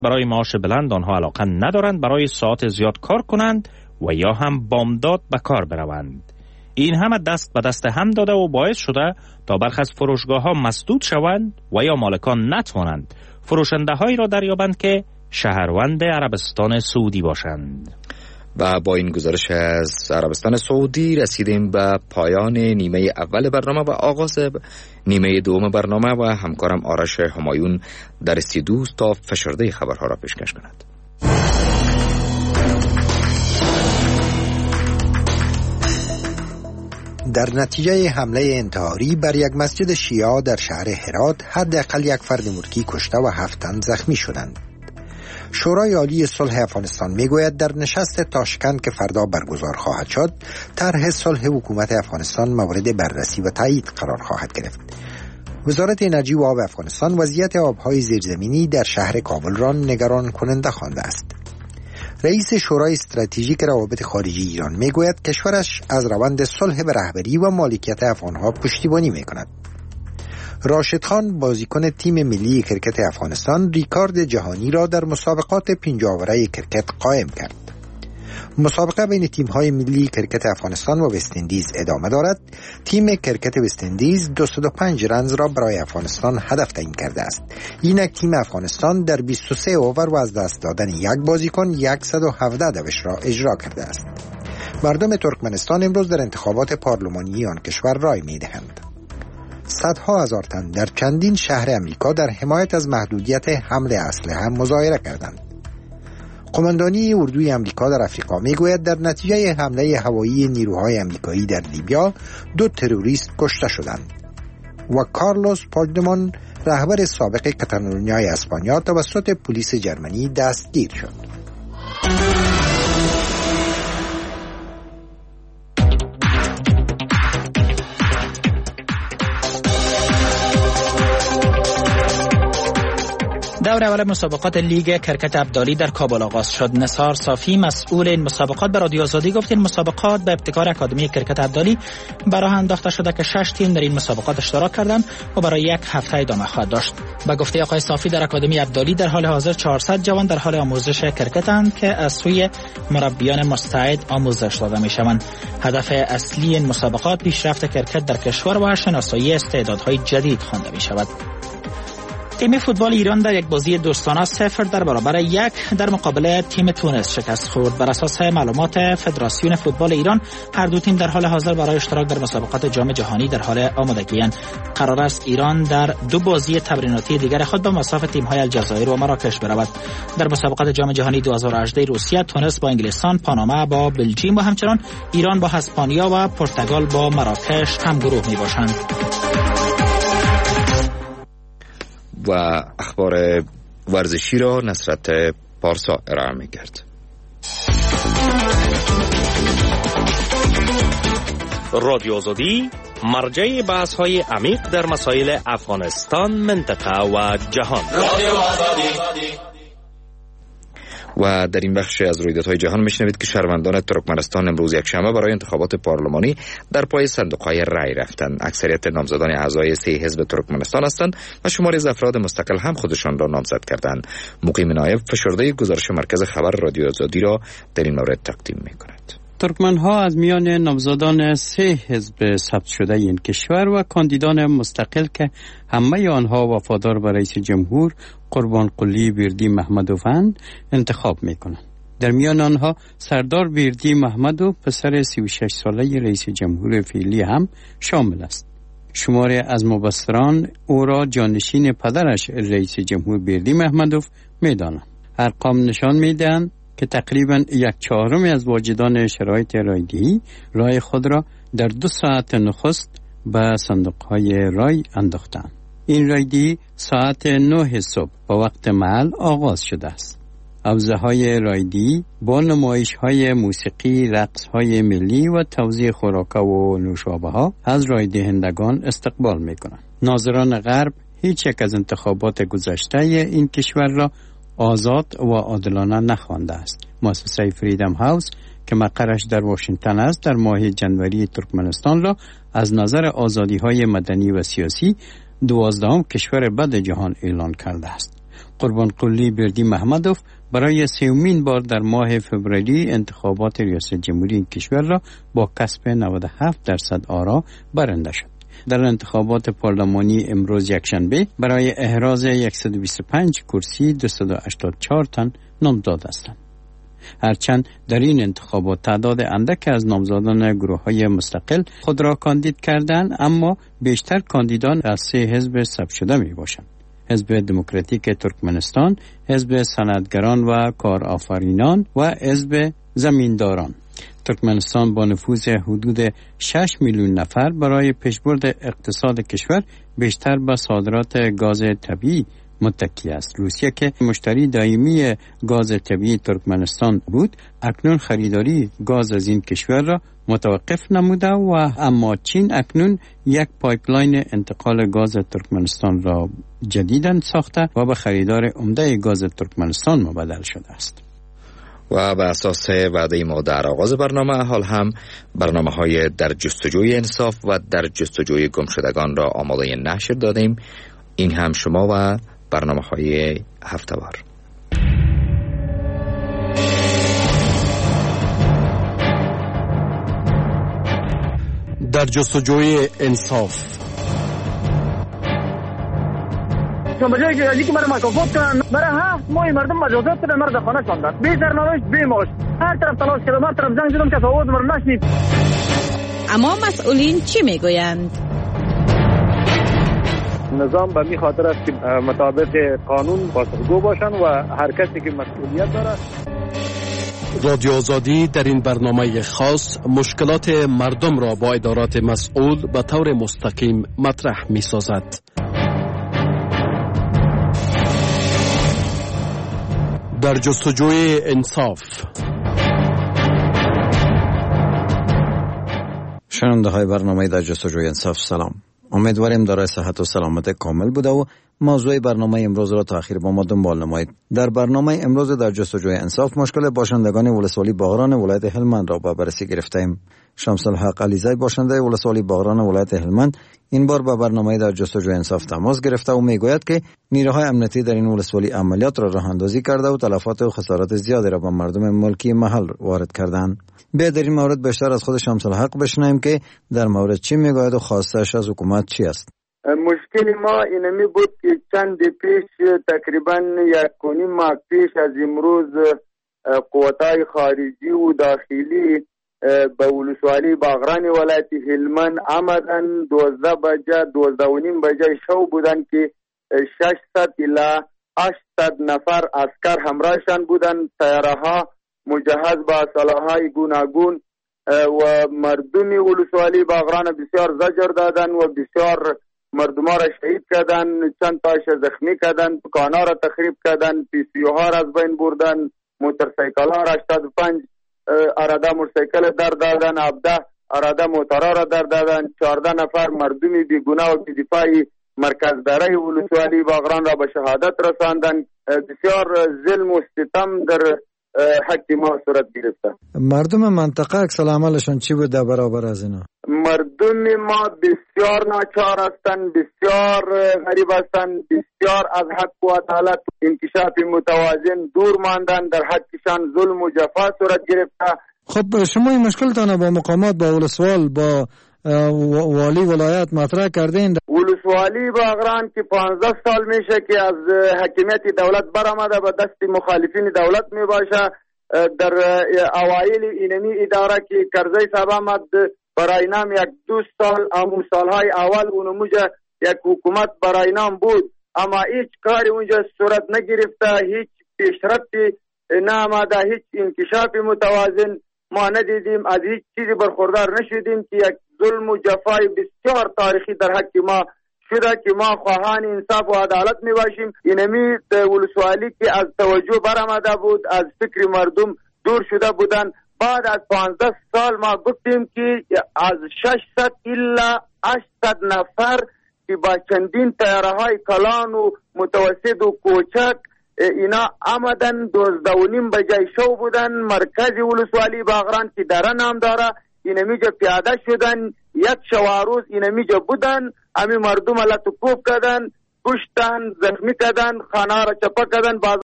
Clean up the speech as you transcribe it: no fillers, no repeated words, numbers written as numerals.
برای معاش بلند آنها علاقه ندارند برای ساعت زیاد کار کنند و یا هم بامداد به کار بروند. این همه دست به دست هم داده و باعث شده تا برخی از فروشگاه ها مسدود شوند و یا مالکان نتوانند فروشنده هایی را دریابند که شهروند عربستان سعودی باشند. و با این گزارش از عربستان سعودی رسیدیم به پایان نیمه اول برنامه و آغاز نیمه دوم برنامه و همکارم آرش همایون در استودیو تا فشرده خبرها را پیشکش کند. در نتیجه حمله انتحاری بر یک مسجد شیعه در شهر هرات حداقل یک فرد ملکی کشته و 7 تن زخمی شدند. شورای عالی صلح افغانستان میگوید در نشست تاشکند که فردا برگزار خواهد شد، طرح صلح حکومت افغانستان مورد بررسی و تایید قرار خواهد گرفت. وزارت انرژی و آب افغانستان وضعیت آبهای زیرزمینی در شهر کابل را نگران کننده خوانده است. رئیس شورای استراتژیک روابط خارجی ایران میگوید کشورش از روند صلح به رهبری و مالکیت افغانها پشتیبانی میکند. راشد خان بازیکن تیم ملی کرکت افغانستان ریکارد جهانی را در مسابقات 50 آوره کرکت قائم کرد. مسابقه بین تیم‌های ملی کرکت افغانستان و وست اندیز ادامه دارد. تیم کرکت وست اندیز 205 رنز را برای افغانستان هدف تعیین کرده است. اینک تیم افغانستان در 23 اوور و از دست دادن یک بازیکن 117 دوش را اجرا کرده است. مردم ترکمنستان امروز در انتخابات پارلمانی آن کشور رای می‌دهند. صدها هزار تن در چندین شهر امریکا در حمایت از محدودیت حمل اسلحه مظاهره کردند. قماندانی اردوی امریکا در افریقا میگوید در نتیجه حمله هوایی نیروهای امریکایی در لیبیا 2 تروریست کشته شدند. و کارلوس پاگدمان رهبر سابق کاتالونیای اسپانیا توسط پلیس جرمنی دستگیر شد. دور اول مسابقات لیگ کرکت ابدالی در کابل آغاز شد. نثار صافی مسئول این مسابقات به رادیو آزادی گفت این مسابقات به ابتکار اکادمی کرکت ابدالی برای انداخته شده که 6 تیم در این مسابقات اشتراک کردند و برای 1 هفته ادامه خواهد داشت. به گفته آقای صافی در اکادمی ابدالی در حال حاضر 400 جوان در حال آموزش کرکتند که از سوی مربیان مستعد آموزش داده میشوند. هدف اصلی این مسابقات پیشرفت کرکت در کشور و شناسایی استعدادهای جدید خوانده میشود. تیم فوتبال ایران در یک بازی دوستانه 0 در برابر 1 در مقابل تیم تونس شکست خورد. بر اساس معلومات فدراسیون فوتبال ایران هر دو تیم در حال حاضر برای اشتراک در مسابقات جام جهانی در حال آمادگی‌اند. قرار است ایران در 2 بازی تمریناتی دیگر خود به مصاف تیم‌های الجزایر و مراکش برود. در مسابقات جام جهانی 2018 روسیه تونس با انگلستان، پاناما با بلژیم و همچنان ایران با اسپانیا و پرتغال با مراکش هم گروه می‌باشند. و اخبار ورزشی را نصرت پارسا ارائه می‌کرد. رادیو آزادی مرجع بحث‌های عمیق در مسائل افغانستان، منطقه و جهان. رادیو آزادی. و در این بخش از رویدادهای جهان میشنوید که شهروندان ترکمنستان امروز یکشنبه برای انتخابات پارلمانی در پای صندوق‌های رای رفتند. اکثریت نامزدان اعضای 3 حزب ترکمنستان هستند و شماری از افراد مستقل هم خودشان را نامزد کردند. مقیم نایب فشرده گزارش مرکز خبر رادیو آزادی را در این مورد تقدیم می‌کند. ترکمن‌ها از میان نامزدان 3 حزب ثبت شده این کشور و کاندیدان مستقل که همه آنها وفادار به رئیس جمهور قربانقلی بیردی محمدوفند انتخاب می‌کنند. در میان آنها سردار بیردی محمدوف پسر 36 ساله رئیس جمهور فعلی هم شامل است. شماری از مبصران او را جانشین پدرش رئیس جمهور بیردی محمدوف می‌دانند. ارقام نشان می‌دهند که تقریباً 1/4 از واجدان شرایط رایدهی رای خود را در 2 ساعت نخست به صندوق‌های رای انداختند. این رایدهی ساعت 9 صبح با وقت محل آغاز شده است. حوزه‌های رایدهی با نمایش‌های موسیقی، رقص‌های ملی و توزیع خوراک‌ها و نوشابه‌ها از رایدهندگان استقبال می‌کنند. ناظران غرب هیچ یک از انتخابات گذشته این کشور را آزاد و عادلانه نخوانده است. مؤسسه فریدم هاوس که مقرش در واشنگتن است در ماه جنوری ترکمنستان را از نظر آزادی‌های مدنی و سیاسی 12ام کشور بد جهان اعلان کرده است. قربانقلی بردی محمدوف برای سومین بار در ماه فوریه انتخابات ریاست جمهوری کشور را با کسب 97% آرا برنده شد. در انتخابات پارلمانی امروز یکشنبه برای احراز 125 کرسی 284 تن نامزد هستند. هرچند در این انتخابات تعداد اندک از نامزدان گروه‌های مستقل خود را کاندید کردند، اما بیشتر کاندیدان از 3 حزب ثبت شده میباشند: حزب دموکراتیک ترکمنستان، حزب صنعتگران و کارآفرینان و حزب زمینداران. ترکمنستان با نفوذ حدود 6 میلیون نفر برای پیشبرد اقتصاد کشور بیشتر به صادرات گاز طبیعی متکی است. روسیه که مشتری دائمی گاز طبیعی ترکمنستان بود، اکنون خریداری گاز از این کشور را متوقف نموده و اما چین اکنون یک پایپلاین انتقال گاز ترکمنستان را جدیداً ساخته و به خریدار عمده گاز ترکمنستان مبادل شده است. و به اساس وعده ما در آغاز برنامه، حال هم برنامه‌های در جستجوی انصاف و در جستجوی گمشدگان را آماده نشر دادیم. این هم شما و برنامه‌های هفته‌وار. در جستجوی انصاف. بجایی که یکی مرا مکافات کنن، برای 7 ماه مردم مجازات شده، مرد خانه شاندن، بی سرنوشت بی معاش. هر طرف تلاش کردم، هر طرف زنگ زدم که آواز مرا نشنید. اما مسئولین چی میگویند؟ نظام به می خاطر است که مطابق قانون پاسخگو باشن و هر کسی که مسئولیت داره. رادیو آزادی در این برنامه خاص مشکلات مردم را با ادارات مسئول به طور مستقیم مطرح می سازد. در جستجوی انصاف. شنونده های برنامه در جستجوی انصاف سلام. امیدواریم دارای صحت و سلامت کامل بوده و موضوع برنامه امروز را تأخیر با ما دنبال نمایید. در برنامه امروز در جستجوی انصاف مشکل باشندگان ولسوالی باغران ولایت هلمند را به بررسی گرفتیم. شمس الحق علیزی باشنده ولسوالی باغران ولایت هلمند این بار به برنامه در جستجوی انصاف تماس گرفته و میگوید که نیروهای امنیتی در این ولسوالی عملیات را راه اندازی کرده و تلفات و خسارات زیادی را به مردم ملکی محل وارد کردند. بیا در این مورد بیشتر از خود شمس الحق بشنویم که در مورد چی میگوید و خواستش از حکومت چی است. مشکل ما اینمی بود که چند پیش تقریبا 1.5 ماه پیش از امروز قوتای خارجی و داخلی به ولسوالی باغران ولایت هلمند آمدن. 12 بجه 12:30 بجه شو بودن که 600 الی 800 نفر عسکر همراهشان بودن، طیاره ها مجهز با سلاح‌های گوناگون و مردم ولسوالی باغران بسیار زجر دادن و بسیار مردمان را شهید کردن، چند تاش زخمی کردن، دکان‌ها را تخریب کردن، پیسیوها را از بین بردن، موتورسیکل‌ها را 85 اراده موتورسیکل در دادن، 17 اراده موتورها را در دادن، 14 نفر مردمی بیگناه و بی‌دفاعی مرکز داره ولسوالی باغران را به شهادت رساندن. بسیار ظلم و ستم در حق ما صورت گرفته. مردم منطقه عکس العملشون چی بود در برابر از اینا؟ مردم ما بسیار ناچار هستند، بسیار غریب هستند، بسیار از حق و عدالت انکشاف متوازن دور ماندن، در حقشان ظلم و جفا صورت گرفته. خب شما این مشکلتان با مقامات، با ولسوال، با والی ولایت مطرح کردین؟ ولسوالی باغران که 15 سال میشه که از حکمیت دولت برآمده به دست مخالفین دولت میباشه. در اوایل اینمی اداره که کرزی صاحب آمد برای نام 1-2 سال امو سالهای اول اونموجه یک حکومت برای نام بود، اما هیچ کاری اونجا صورت نگرفته، هیچ پیشرفتی نآمده، هیچ انکشاف متوازن ما ندیدیم، از هیچ چیزی برخوردار نشدیم که یک ظلم و جفای بسیار تاریخی در حق ما شده که ما خواهان انصاف و عدالت می باشیم. اینمی ولسوالی که از توجه برآمده بود، از فکر مردم دور شده بودن، بعد از 15 سال ما گفتیم که از 600 الی 800 نفر که با چندین طیاره‌های کلان و متوسط و کوچک اینا آمدن 12:30 بجه شو بودن مرکز ولسوالی باغران که دره نام داره، اینمیجا پیاده شدن، یک شواروز اینمیجا بودن، امی مردم لطفوف کردن، کشتن، زخمی کردن، خانه را چپا کردن،